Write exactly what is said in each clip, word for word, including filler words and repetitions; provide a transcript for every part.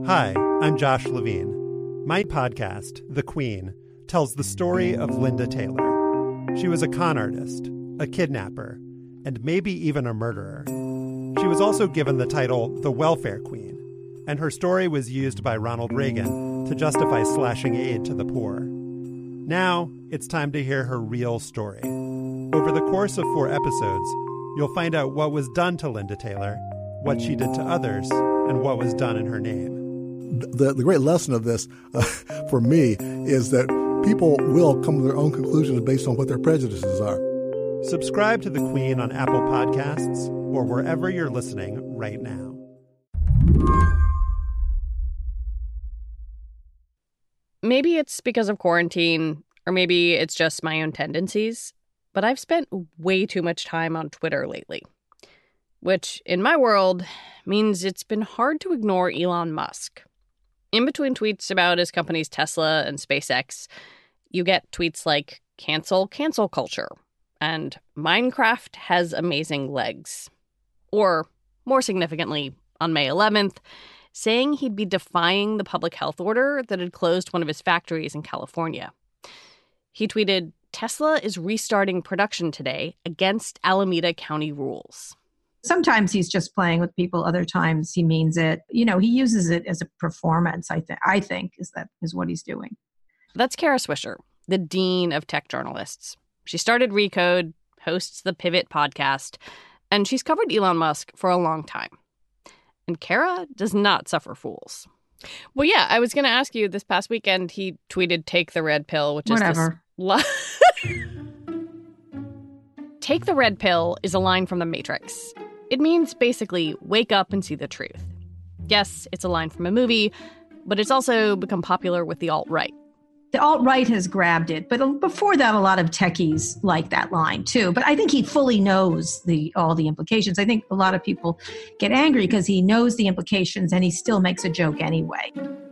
Hi, I'm Josh Levine. My podcast, The Queen, tells the story of Linda Taylor. She was a con artist, a kidnapper, and maybe even a murderer. She was also given the title the Welfare Queen, and her story was used by Ronald Reagan to justify slashing aid to the poor. Now, it's time to hear her real story. Over the course of four episodes, you'll find out what was done to Linda Taylor, what she did to others, and what was done in her name. The, the great lesson of this uh, for me is that people will come to their own conclusions based on what their prejudices are. Subscribe to The Queen on Apple Podcasts or wherever you're listening right now. Maybe it's because of quarantine, or maybe it's just my own tendencies, but I've spent way too much time on Twitter lately, which in my world means it's been hard to ignore Elon Musk. In between tweets about his companies Tesla and SpaceX, you get tweets like cancel cancel culture and Minecraft has amazing legs. Or, more significantly, on May eleventh, saying he'd be defying the public health order that had closed one of his factories in California. He tweeted, "Tesla is restarting production today against Alameda County rules." Sometimes he's just playing with people. Other times he means it. You know, he uses it as a performance, I, th- I think, is that is what he's doing. That's Kara Swisher, the dean of tech journalists. She started Recode, hosts the Pivot podcast, and she's covered Elon Musk for a long time. And Kara does not suffer fools. Well, yeah, I was going to ask you, this past weekend, he tweeted, "Take the red pill," which Whatever. is this... Take the red pill is a line from The Matrix. It means basically wake up and see the truth. Yes, it's a line from a movie, but it's also become popular with the alt-right. The alt-right has grabbed it, but before that, a lot of techies like that line too. But I think he fully knows the all the implications. I think a lot of people get angry because he knows the implications and he still makes a joke anyway.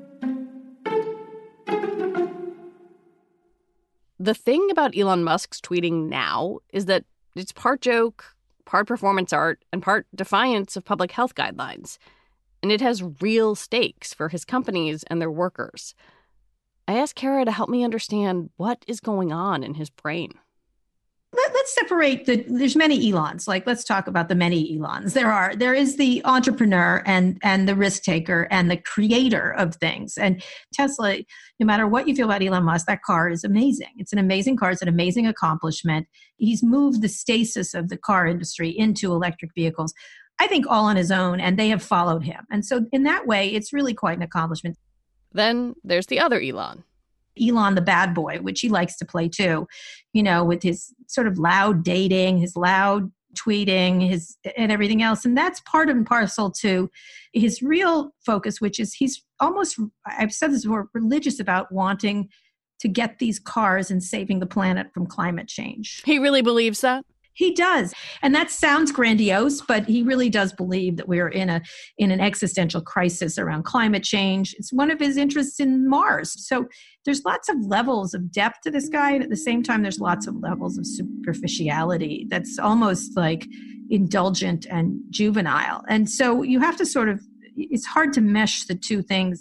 The thing about Elon Musk's tweeting now is that it's part joke, part performance art, and part defiance of public health guidelines. And it has real stakes for his companies and their workers. I asked Kara to help me understand what is going on in his brain. Let, let's separate the, there's many Elons. Like, let's talk about the many Elons. There are, there is the entrepreneur and, and the risk taker and the creator of things. And Tesla, no matter what you feel about Elon Musk, that car is amazing. It's an amazing car. It's an amazing accomplishment. He's moved the stasis of the car industry into electric vehicles, I think all on his own, and they have followed him. And so in that way, it's really quite an accomplishment. Then there's the other Elon. Elon, the bad boy, which he likes to play too, you know, with his sort of loud dating, his loud tweeting, his and everything else. And that's part and parcel to his real focus, which is he's almost, I've said this before, religious about wanting to get these cars and saving the planet from climate change. He really believes that? He does. And that sounds grandiose, but he really does believe that we're in a in an existential crisis around climate change. It's one of his interests in Mars. So there's lots of levels of depth to this guy. And at the same time, there's lots of levels of superficiality that's almost like indulgent and juvenile. And so you have to sort of, it's hard to mesh the two things.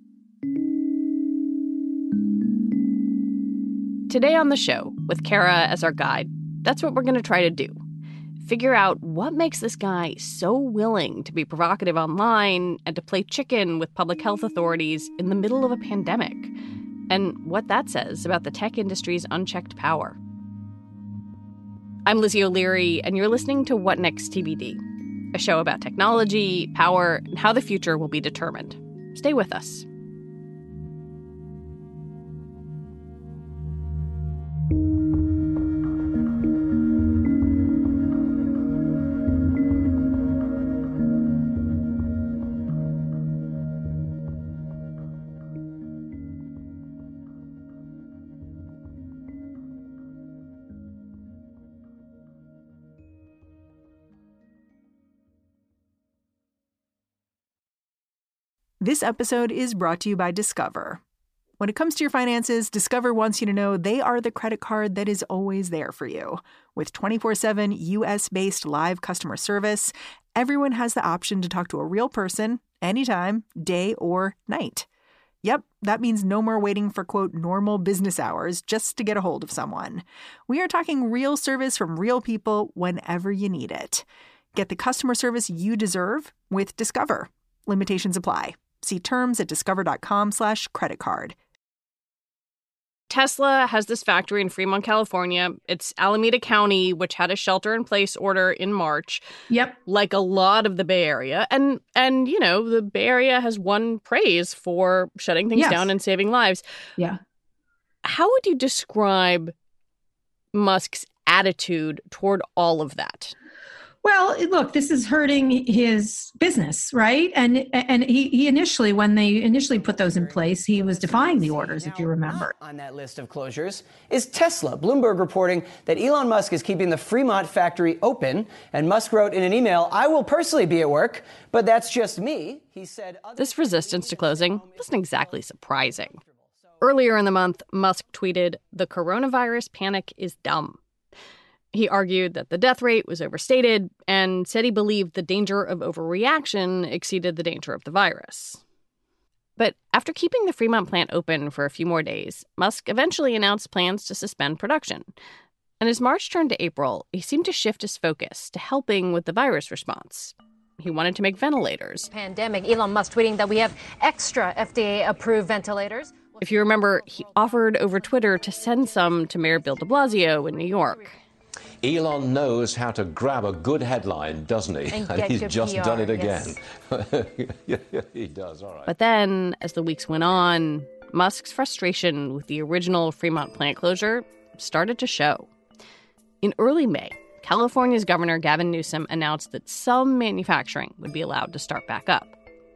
Today on the show, with Kara as our guide, that's what we're going to try to do. Figure out what makes this guy so willing to be provocative online and to play chicken with public health authorities in the middle of a pandemic, and what that says about the tech industry's unchecked power. I'm Lizzie O'Leary, and you're listening to What Next T B D, a show about technology, power, and how the future will be determined. Stay with us. This episode is brought to you by Discover. When it comes to your finances, Discover wants you to know they are the credit card that is always there for you. With twenty-four seven U S-based live customer service, everyone has the option to talk to a real person anytime, day or night. Yep, that means no more waiting for, quote, normal business hours just to get a hold of someone. We are talking real service from real people whenever you need it. Get the customer service you deserve with Discover. Limitations apply. See terms at discover.com slash credit card. Tesla has this factory in Fremont, California. It's Alameda County, which had a shelter-in-place order in March. Yep. Like a lot of the Bay Area. And, and you know, the Bay Area has won praise for shutting things Yes. down and saving lives. Yeah. How would you describe Musk's attitude toward all of that? Well, look, this is hurting his business, right? And and he, he initially, when they initially put those in place, he was defying the orders, if you remember. On that list of closures is Tesla. Bloomberg reporting that Elon Musk is keeping the Fremont factory open. And Musk wrote in an email, "I will personally be at work, but that's just me." He said, This resistance to closing wasn't exactly surprising. Earlier in the month, Musk tweeted, "The coronavirus panic is dumb." He argued that the death rate was overstated and said he believed the danger of overreaction exceeded the danger of the virus. But after keeping the Fremont plant open for a few more days, Musk eventually announced plans to suspend production. And as March turned to April, he seemed to shift his focus to helping with the virus response. He wanted to make ventilators. Pandemic, Elon Musk tweeting that we have extra F D A-approved ventilators. If you remember, he offered over Twitter to send some to Mayor Bill de Blasio in New York. Elon knows how to grab a good headline, doesn't he? And, and he's just P R, done it again. Yes. He does, all right. But then, as the weeks went on, Musk's frustration with the original Fremont plant closure started to show. In early May, California's Governor Gavin Newsom announced that some manufacturing would be allowed to start back up.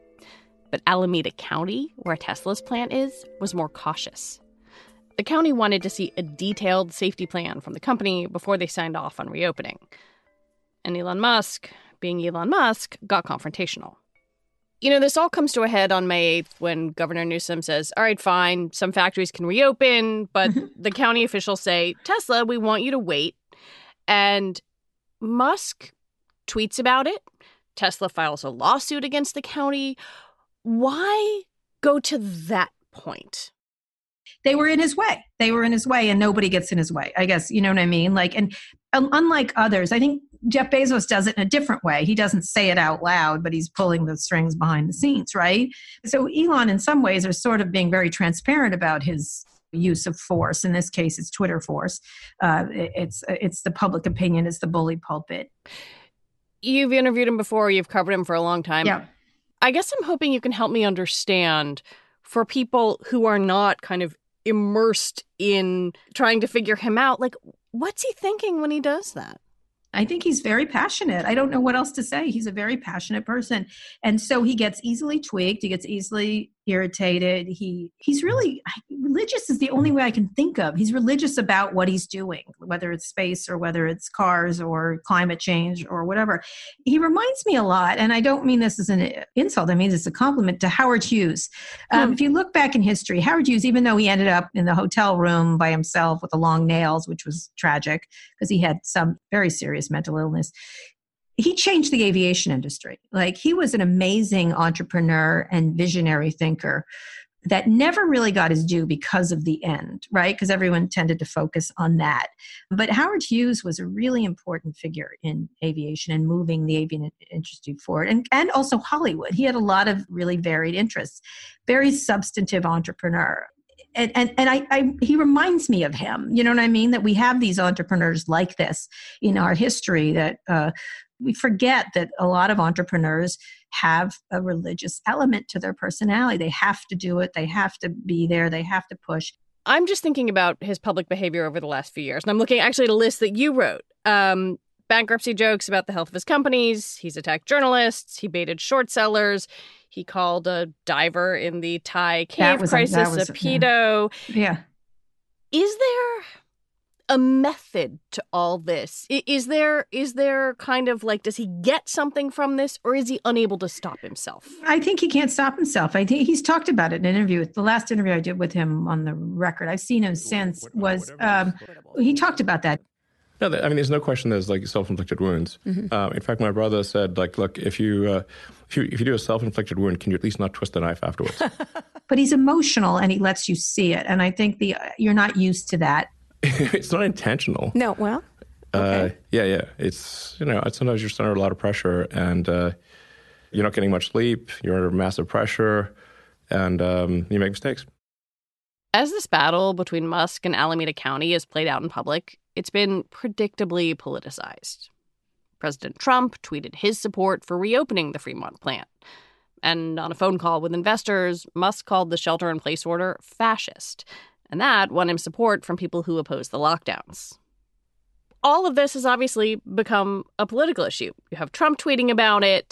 But Alameda County, where Tesla's plant is, was more cautious. The county wanted to see a detailed safety plan from the company before they signed off on reopening. And Elon Musk, being Elon Musk, got confrontational. You know, this all comes to a head on May eighth when Governor Newsom says, all right, fine, some factories can reopen, but the county officials say, Tesla, we want you to wait. And Musk tweets about it. Tesla files a lawsuit against the county. Why go to that point? They were in his way. They were in his way, and nobody gets in his way, I guess. You know what I mean? Like, and um, unlike others, I think Jeff Bezos does it in a different way. He doesn't say it out loud, but he's pulling the strings behind the scenes, right? So Elon, in some ways, are sort of being very transparent about his use of force. In this case, it's Twitter force. Uh, it's it's the public opinion. It's the bully pulpit. You've interviewed him before. You've covered him for a long time. Yeah. I guess I'm hoping you can help me understand, for people who are not kind of immersed in trying to figure him out, like, what's he thinking when he does that? I think he's very passionate. I don't know what else to say. He's a very passionate person. And so he gets easily tweaked. He gets easily irritated. He he's really religious is the only way I can think of. He's religious about what he's doing, whether it's space or whether it's cars or climate change or whatever. He reminds me a lot, and I don't mean this as an insult. I mean this as a compliment to Howard Hughes. Um, hmm. If you look back in history, Howard Hughes, even though he ended up in the hotel room by himself with the long nails, which was tragic because he had some very serious mental illness, he changed the aviation industry. Like, he was an amazing entrepreneur and visionary thinker that never really got his due because of the end, right? Because everyone tended to focus on that. But Howard Hughes was a really important figure in aviation and moving the aviation industry forward. And, and also Hollywood. He had a lot of really varied interests. Very substantive entrepreneur. And and, and I, I he reminds me of him. You know what I mean? That we have these entrepreneurs like this in our history that uh, we forget that a lot of entrepreneurs have a religious element to their personality. They have to do it. They have to be there. They have to push. I'm just thinking about his public behavior over the last few years. And I'm looking actually at a list that you wrote. Um, bankruptcy jokes about the health of his companies. He's attacked journalists. He baited short sellers. He called a diver in the Thai cave was, crisis was, a pedo. Yeah. yeah. Is there a method to all this? Is there is there kind of like, does he get something from this, or is he unable to stop himself? I think he can't stop himself. I think he's talked about it in an interview. The last interview I did with him on the record, I've seen him since, was um, he talked about that. No, I mean, there's no question there's like self-inflicted wounds. Mm-hmm. Um, in fact, my brother said, like, look, if you, uh, if you if you do a self-inflicted wound, can you at least not twist the knife afterwards? But he's emotional and he lets you see it. And I think the you're not used to that. It's not intentional. No, well, okay. Uh, yeah, yeah. It's, you know, sometimes you're under a lot of pressure and uh, you're not getting much sleep. You're under massive pressure and um, you make mistakes. As this battle between Musk and Alameda County is played out in public, it's been predictably politicized. President Trump tweeted his support for reopening the Fremont plant. And on a phone call with investors, Musk called the shelter-in-place order fascist. And that won him support from people who oppose the lockdowns. All of this has obviously become a political issue. You have Trump tweeting about it.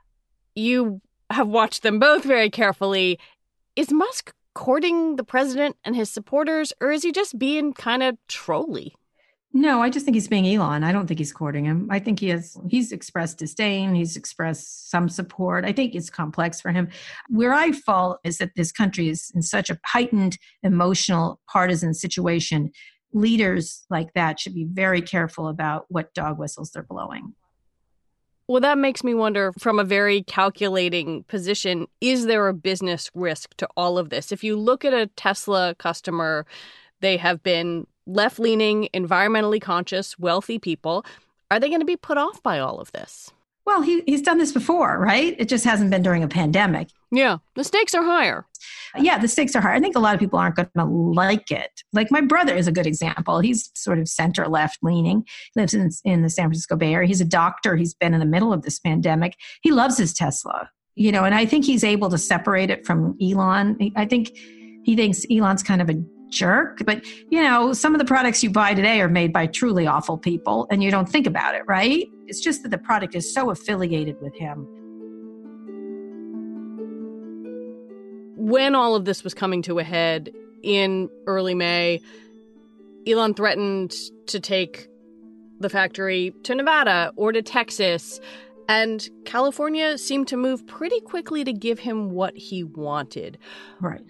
You have watched them both very carefully. Is Musk courting the president and his supporters, or is he just being kind of trolly? No, I just think he's being Elon. I don't think he's courting him. I think he has, he's expressed disdain. He's expressed some support. I think it's complex for him. Where I fall is that this country is in such a heightened, emotional, partisan situation. Leaders like that should be very careful about what dog whistles they're blowing. Well, that makes me wonder, from a very calculating position, is there a business risk to all of this? If you look at a Tesla customer, they have been left-leaning, environmentally conscious, wealthy people. Are they going to be put off by all of this? Well, he, he's done this before, right? It just hasn't been during a pandemic. Yeah, the stakes are higher. Yeah, the stakes are higher. I think a lot of people aren't going to like it. Like my brother is a good example. He's sort of center-left leaning, lives in, in the San Francisco Bay Area. He's a doctor. He's been in the middle of this pandemic. He loves his Tesla, you know, and I think he's able to separate it from Elon. I think he thinks Elon's kind of a jerk, but you know, some of the products you buy today are made by truly awful people and you don't think about it, right? It's just that the product is so affiliated with him. When all of this was coming to a head in early May, Elon threatened to take the factory to Nevada or to Texas, and California seemed to move pretty quickly to give him what he wanted. Right.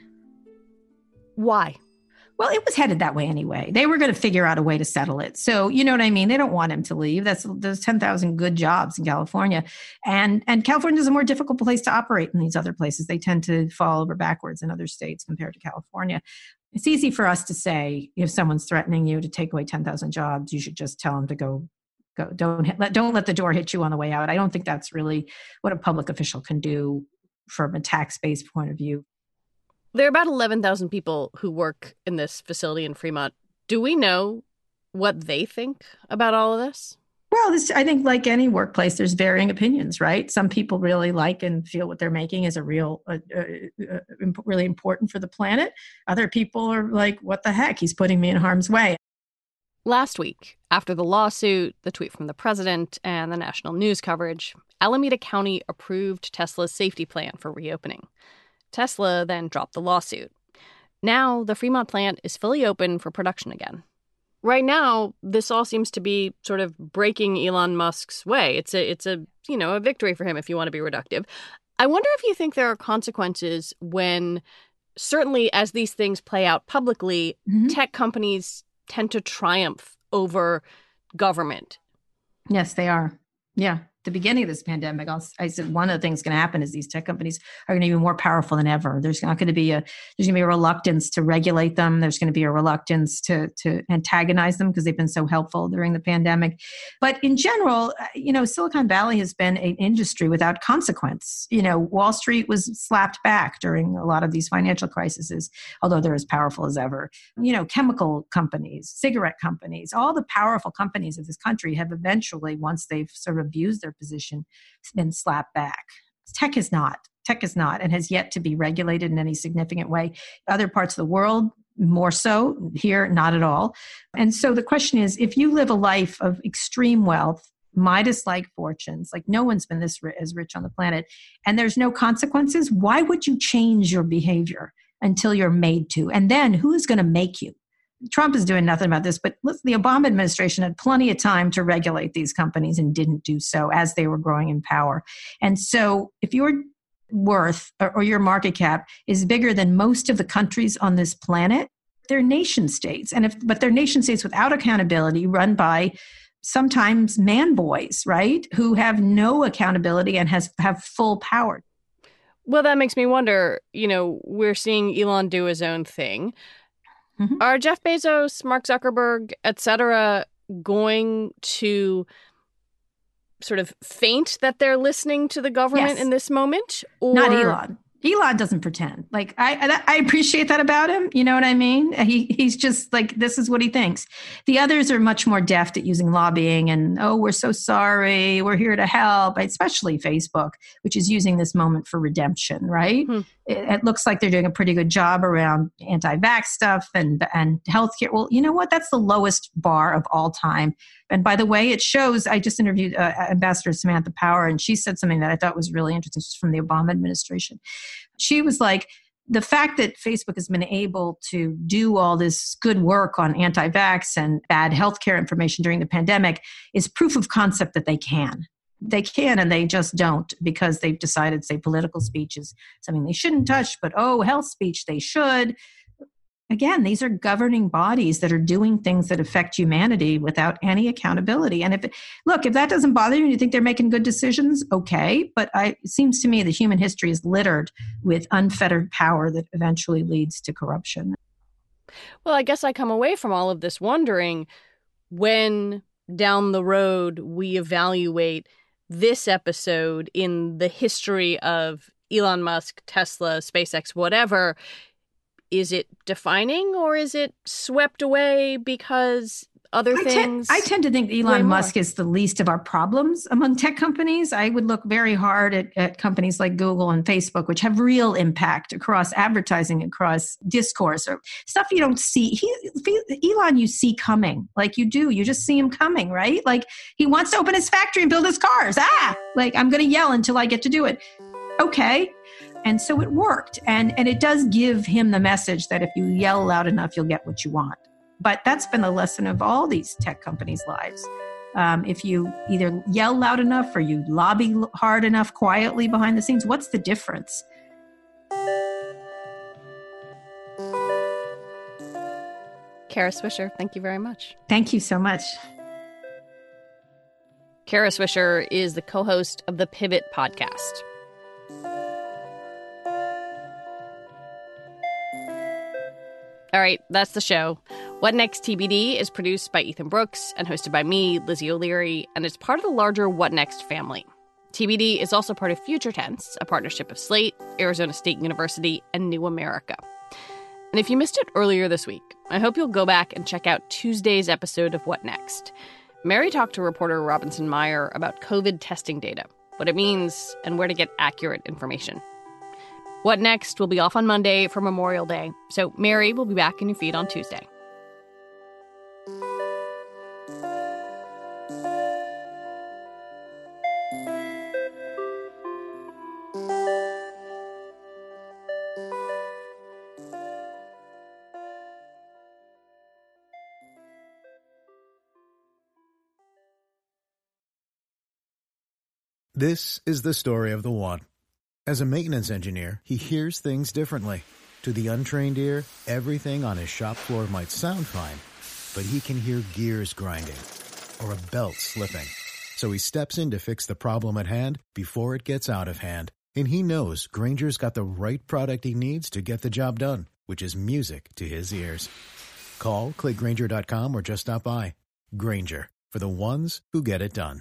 Why? Well, it was headed that way anyway. They were going to figure out a way to settle it. So, you know what I mean? They don't want him to leave. That's There's ten thousand good jobs in California. And and California is a more difficult place to operate than these other places. They tend to fall over backwards in other states compared to California. It's easy for us to say, if someone's threatening you to take away ten thousand jobs, you should just tell them to go. Go. Don't hit, let, don't let the door hit you on the way out. I don't think that's really what a public official can do from a tax-based point of view. There are about eleven thousand people who work in this facility in Fremont. Do we know what they think about all of this? Well, this, I think like any workplace, there's varying opinions, right? Some people really like and feel what they're making is a real, uh, uh, uh, really important for the planet. Other people are like, what the heck? He's putting me in harm's way. Last week, after the lawsuit, the tweet from the president, and the national news coverage, Alameda County approved Tesla's safety plan for reopening. Tesla then dropped the lawsuit. Now, the Fremont plant is fully open for production again. Right now, this all seems to be sort of breaking Elon Musk's way. It's a, it's a, you know, a victory for him if you want to be reductive. I wonder if you think there are consequences when, certainly as these things play out publicly, mm-hmm. tech companies tend to triumph over government. Yes, they are. Yeah. The beginning of this pandemic, I'll, I said one of the things going to happen is these tech companies are going to be more powerful than ever. There's not going to be a there's going to be a reluctance to regulate them. There's going to be a reluctance to to antagonize them because they've been so helpful during the pandemic. But in general, you know, Silicon Valley has been an industry without consequence. You know, Wall Street was slapped back during a lot of these financial crises, although they're as powerful as ever. You know, chemical companies, cigarette companies, all the powerful companies of this country have eventually, once they've sort of abused their position, been slapped back. Tech is not. Tech is not and has yet to be regulated in any significant way. Other parts of the world, more so. Here, not at all. And so the question is, if you live a life of extreme wealth, Midas-like fortunes, like no one's been this ri- as rich on the planet, and there's no consequences, why would you change your behavior until you're made to? And then who is going to make you? Trump is doing nothing about this, but listen, the Obama administration had plenty of time to regulate these companies and didn't do so as they were growing in power. And so if your worth or, or your market cap is bigger than most of the countries on this planet, They're nation states. And if, but they're nation states without accountability, run by sometimes man boys, right? Who have no accountability and has have full power. Well, that makes me wonder, you know, we're seeing Elon do his own thing. Mm-hmm. Are Jeff Bezos, Mark Zuckerberg, et cetera, going to sort of feint that they're listening to the government yes. in this moment? Or... Not Elon. Elon doesn't pretend. Like, I I appreciate that about him. You know what I mean? He He's just like, this is what he thinks. The others are much more deft at using lobbying and, oh, we're so sorry. We're here to help, especially Facebook, which is using this moment for redemption, right? Hmm. It, it looks like they're doing a pretty good job around anti-vax stuff and, and healthcare. Well, you know what? That's the lowest bar of all time. And by the way, it shows, I just interviewed uh, Ambassador Samantha Power, and she said something that I thought was really interesting. This was from the Obama administration. She was like, the fact that Facebook has been able to do all this good work on anti-vax and bad healthcare information during the pandemic is proof of concept that they can. They can, and they just don't, because they've decided, say, political speech is something they shouldn't touch, but, oh, health speech, they should. Again, these are governing bodies that are doing things that affect humanity without any accountability. And if, look, if that doesn't bother you and you think they're making good decisions, okay. But I, it seems to me that human history is littered with unfettered power that eventually leads to corruption. Well, I guess I come away from all of this wondering, when down the road we evaluate this episode in the history of Elon Musk, Tesla, SpaceX, whatever, is it defining or is it swept away because other I things? Tend, I tend to think Elon Musk is the least of our problems among tech companies. I would look very hard at, at companies like Google and Facebook, which have real impact across advertising, across discourse, or stuff you don't see. He, Elon, you see coming, like you do. You just see him coming, right? Like he wants to open his factory and build his cars. Ah, like I'm going to yell until I get to do it. Okay. And so it worked. And, and it does give him the message that if you yell loud enough, you'll get what you want. But that's been the lesson of all these tech companies' lives. Um, if you either yell loud enough or you lobby hard enough quietly behind the scenes, what's the difference? Kara Swisher, thank you very much. Thank you so much. Kara Swisher is the co-host of the Pivot podcast. All right, that's the show. What Next T B D is produced by Ethan Brooks and hosted by me, Lizzie O'Leary, and is part of the larger What Next family. T B D is also part of Future Tense, a partnership of Slate, Arizona State University, and New America. And if you missed it earlier this week, I hope you'll go back and check out Tuesday's episode of What Next. Mary talked to reporter Robinson Meyer about COVID testing data, what it means, and where to get accurate information. What Next will be off on Monday for Memorial Day, so Mary will be back in your feed on Tuesday. This is the story of the one. As a maintenance engineer, he hears things differently. To the untrained ear, everything on his shop floor might sound fine, but he can hear gears grinding or a belt slipping. So he steps in to fix the problem at hand before it gets out of hand. And he knows Grainger's got the right product he needs to get the job done, which is music to his ears. Call, click Grainger dot com, or just stop by. Grainger, for the ones who get it done.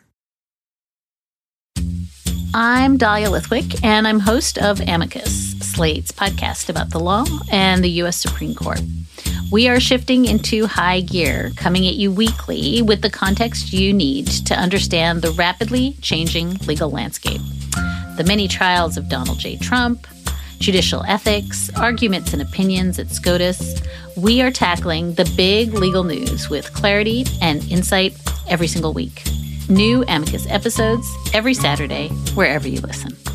I'm Dahlia Lithwick, and I'm host of Amicus, Slate's podcast about the law and the U S Supreme Court. We are shifting into high gear, coming at you weekly with the context you need to understand the rapidly changing legal landscape. The many trials of Donald J. Trump, judicial ethics, arguments and opinions at SCOTUS. We are tackling the big legal news with clarity and insight every single week. New Amicus episodes every Saturday, wherever you listen.